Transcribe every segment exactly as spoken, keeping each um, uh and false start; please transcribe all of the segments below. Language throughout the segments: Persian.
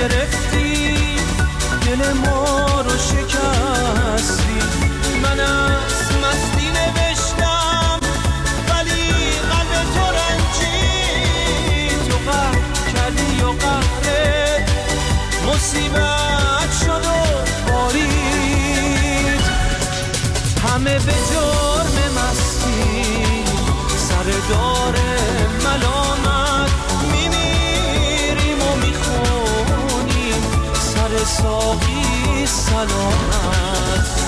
گرفتی دل ما رو شکستی. من از مستی نوشتم ولی قلب تو رنجید. تو قهر کردی و قهرت مصیبت شد و بارید. همه به جرم مستی سر دار ملامت میمیریم و میخونیم سر ساقی سلامت.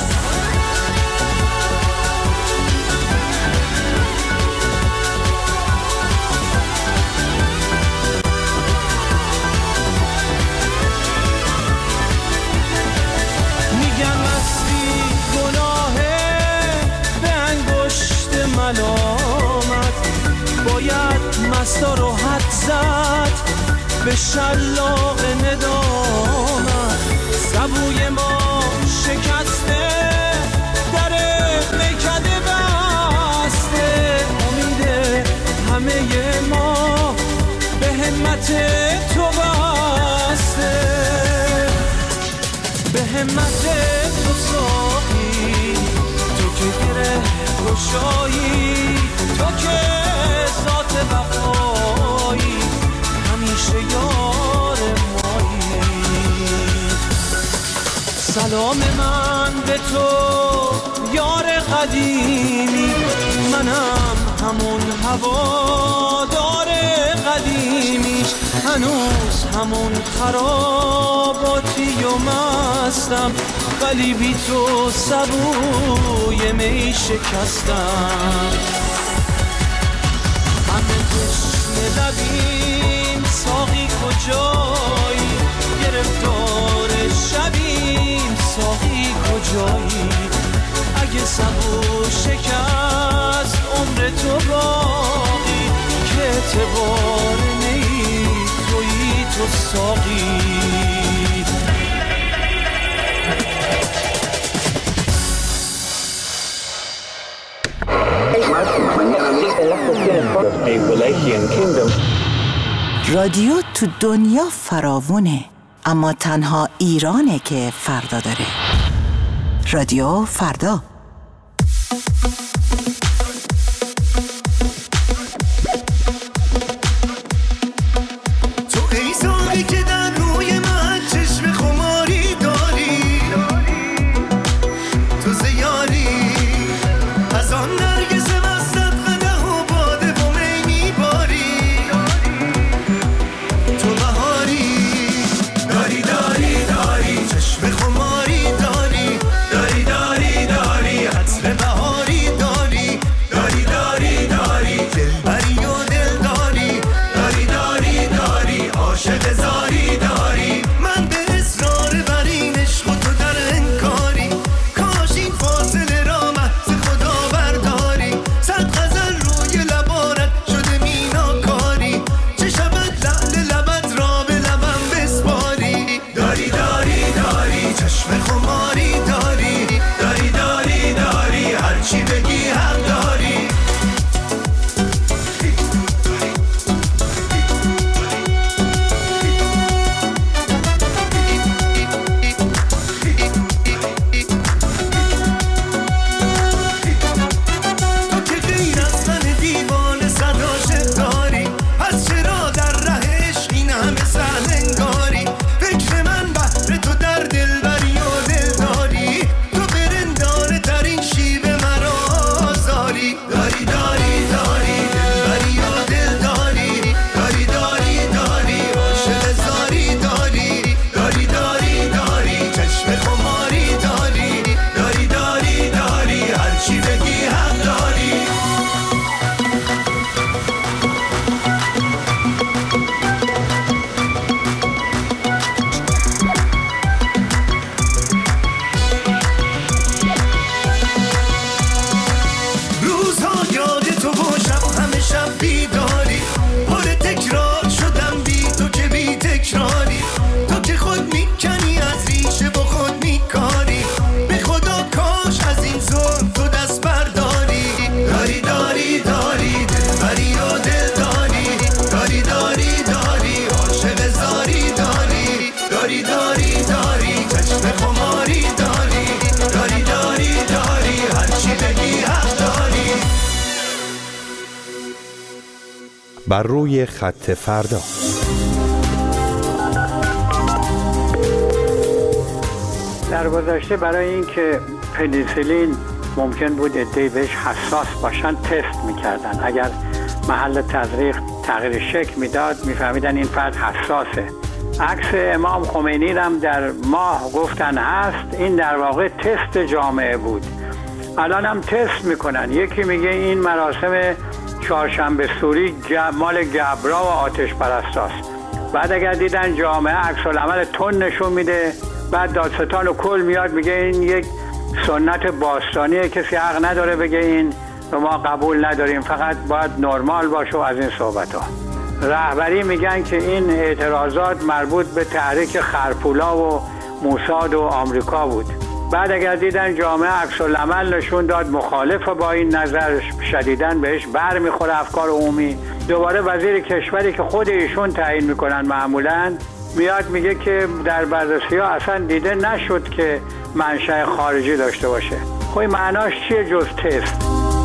میگن مستی گناهه به انگشت ملامت. باید مستا رو حد زد به شلاق ندامت. سبوی ما شکسته در میکده بسته. امید همه ما به همت تو بسته. به همت تو ساقی تو که گره گشایی. تو که ذات وفایی همیشه یار مایی. سلام من به تو یار قدیمی. منم همون هوادار قدیمی. هنوز همون خراباتی و مستم ولی بی تو سبوی می شکستم. همه تشنه لبیم ساقی کجایی. گرفتار شبیم ساقی کجایی. اگه سبو شکست عمر تو باقی. که اعتبار نی تویی تو ساقی. رادیو تو دنیا فراوونه اما تنها ایرانه که فردا داره. رادیو فردا. داری داری داری بر روی خط فردا. در گذشته برای اینکه پنیسیلین ممکن بود عده‌ای بهش حساس باشن تست میکردن. اگر محل تزریق تغییر شکل میداد میفهمیدن این فرد حساسه. عکس امام خمینی هم در ماه گفتن هست. این در واقع تست جامعه بود. الان هم تست میکنن. یکی میگه این مراسم چهارشنبه سوری مال گبرا و آتش پرستاست. بعد اگر دیدن جامعه عکس العمل تون نشون میده، بعد دادستان و کل میاد میگه این یک سنت باستانیه، کسی حق نداره بگه این و ما قبول نداریم، فقط باید نرمال باشه و از این صحبت ها. رهبری میگن که این اعتراضات مربوط به تحریک خرپولا و موساد و آمریکا بود. بعد اگر دیدن جامعه عکس العمل نشون داد مخالف با این نظر، شدیداً بهش بر میخوره افکار عمومی، دوباره وزیر کشوری که خود ایشون تعیین میکنن معمولاً میاد میگه که در بررسی ها اصلا دیده نشد که منشأ خارجی داشته باشه. خب این معناش چیه جز تست؟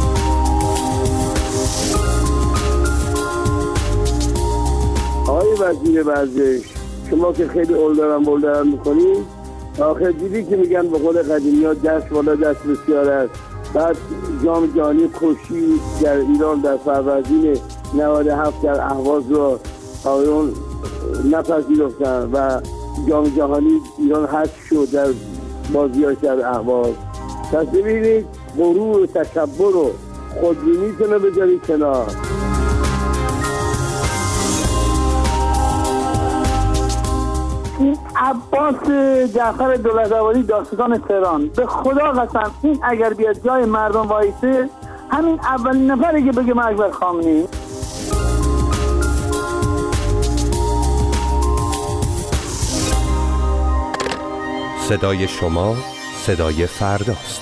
آقای وزیر ورزش، شما که خیلی اولدارم بولدارم میکنید، آخر دیدی که میگن به قول قدیمی ها دست بالا دست بسیار است. بعد جام جهانی کشی در ایران در فروردین نود و هفت در اهواز را آقایون نپذیرفتن و جام جهانی ایران حذف شد در بازیاش در اهواز. پس ببینید غرور و تکبر و خودبینیتون رو بذارید کنار. این عباس جعفر دولت‌آبادی داستان تهران، به خدا قسم این اگر بیاد جای مردم وایسه همین اولین نفره که بگه من اکبر خامنه‌ای. صدای شما صدای فرداست.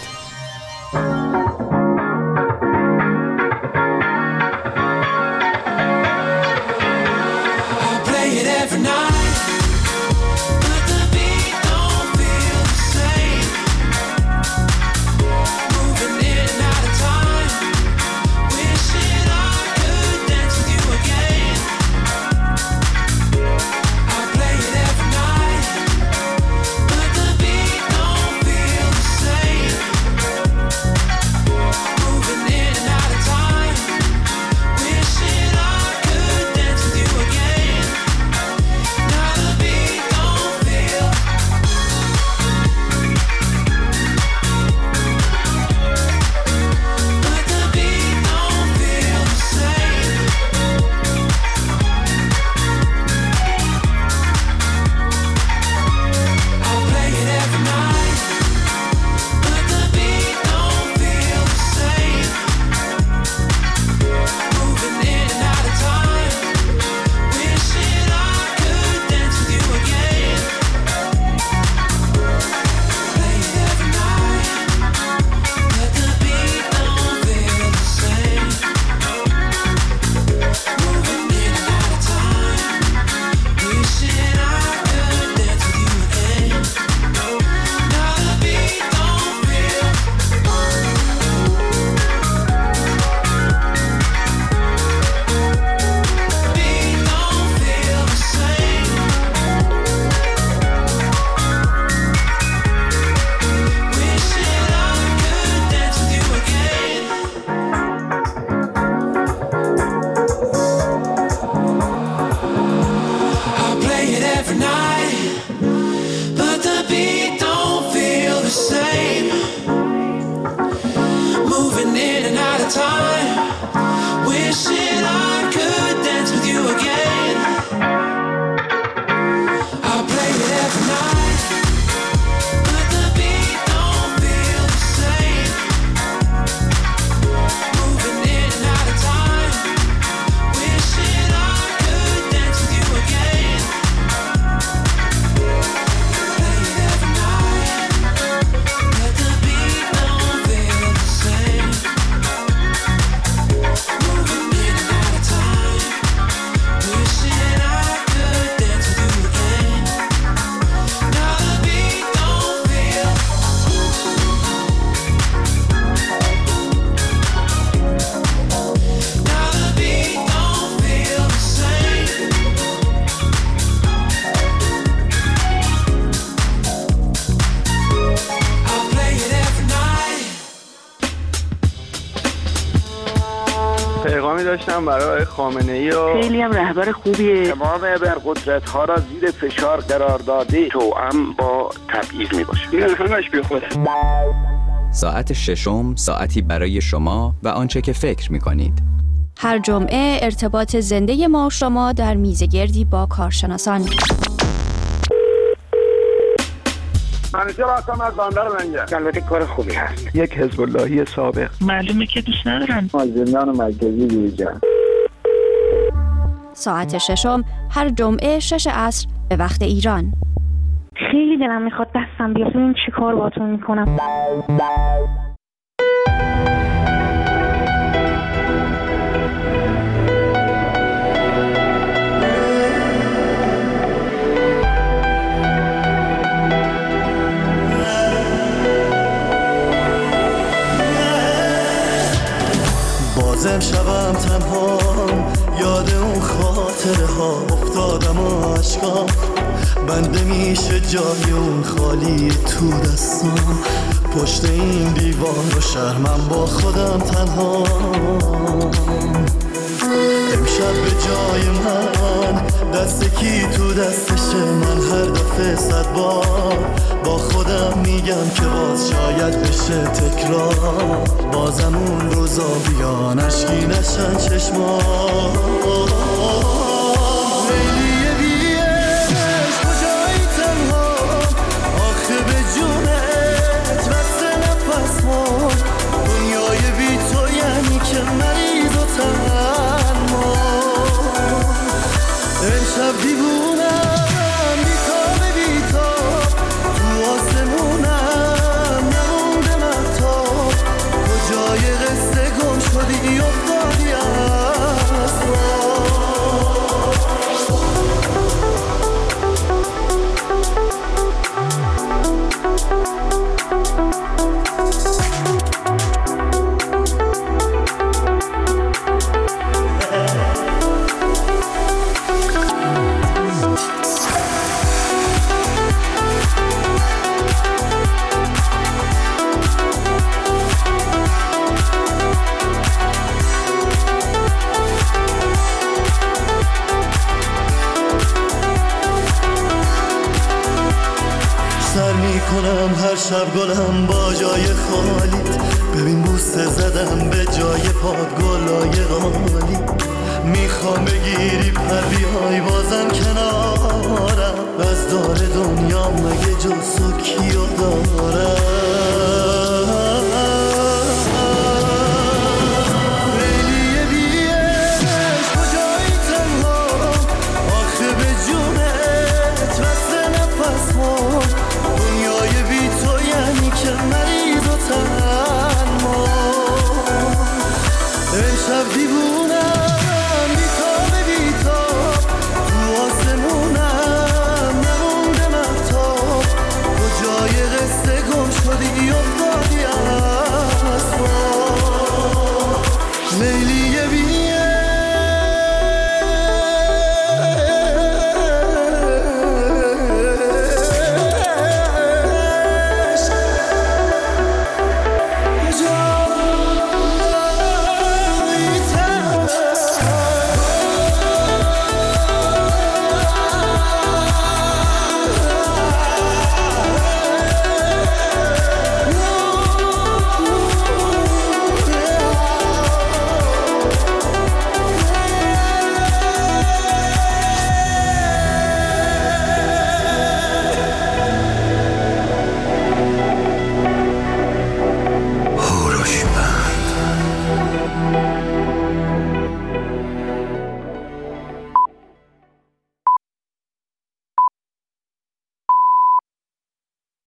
داشتم برای خامنه‌ای و خیلی هم رهبر خوبیه. تمام ابرقدرت ها را زیر فشار قرار داده توأم با تبعیض می باشه. این همش بی خوده. ساعت ششم ساعتی برای شما و آنچه که فکر می کنید. هر جمعه ارتباط زنده ما و شما در میزگردی با کارشناسان. منیجر هستم از بندر منجر. البته کار خوبی هست. یک حزب اللهی سابق. معلومه که دوست ندارن. از زندان مرکزی دیجا. ساعت ششم هر جمعه شش عصر به وقت ایران. خیلی دلم میخواد دستم بیاد ببینم چی کار باهاتون میکنم. بازم شبم تنها یاد اون خاطره ها افتادم و عشقام بنده میشه جای اون خالی تو دستم پشت این دیوار و شرمم با خودم تنها امشب به جای من دست کی تو دستشه من هر دفعه صد بار با خودم میگم که باز شاید بشه تکرار بازم اون روزا بیان اشکی نشن چشمان ویلیه بیش کجایی تنها آخه به جونت وقت نفس ها دنیای بی تو یعنی که مریض و تنها امشب دیوونم بیتاب بیتاب تو آسمونم نمونده مهتاب کجای قصه گم شدی افتادی از کنم هر شب گلم با جای خالیت ببین بوسه زدم به جای پاد گلای غالی میخوام بگیری پر بیای بازم کنارم از دار دنیا مگه جز تو کیو دارم